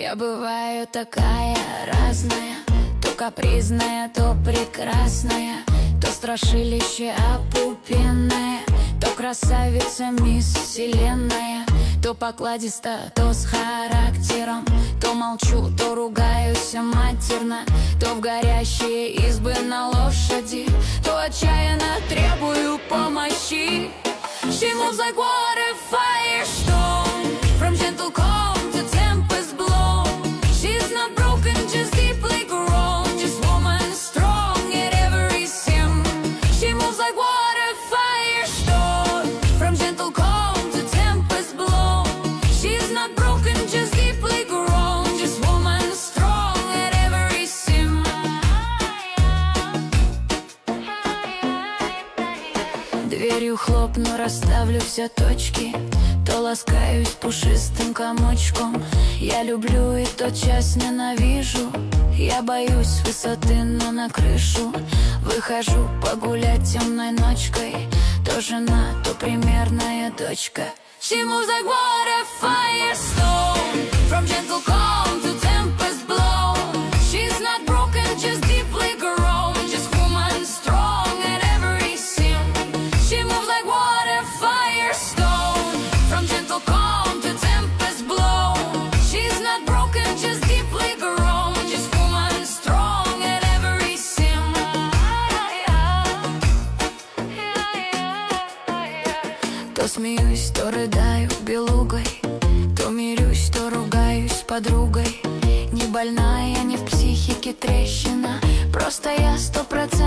Я бываю такая разная, то капризная, то прекрасная, то страшилище опупенное, то красавица мисс Вселенная, то покладисто, то с характером, то молчу, то ругаюсь матерно, то в горящие избы на лошади, то отчаянно требую помощи. She moves like water, firestorm, from gentle calm to tempest blown. She's not broken, just deeply grown, just woman strong at every seam. She moves like water, firestorm, from gentle calm to tempest blown. She's not broken, just deeply grown, just woman strong at every seam. Дверью хлопну, расставлю все точки, то ласкаюсь пушистым комочком. Я люблю и тотчас ненавижу. Я боюсь высоты, но на крышу выхожу погулять темной ночкой. То жена, то примерная дочка. She moves like water, firestorm, from gentle calm to tempest blown. She's not broken, just deeply grown, just woman strong at every seam. She moves like water, firestorm, from gentle calm to tempest blown. She's not broken, just deeply grown, just woman strong at every seam. То смеюсь, то рыдаю белугой, то мирюсь, то ругаюсь с подругой. Не больная, не в психике трещина, просто я 100%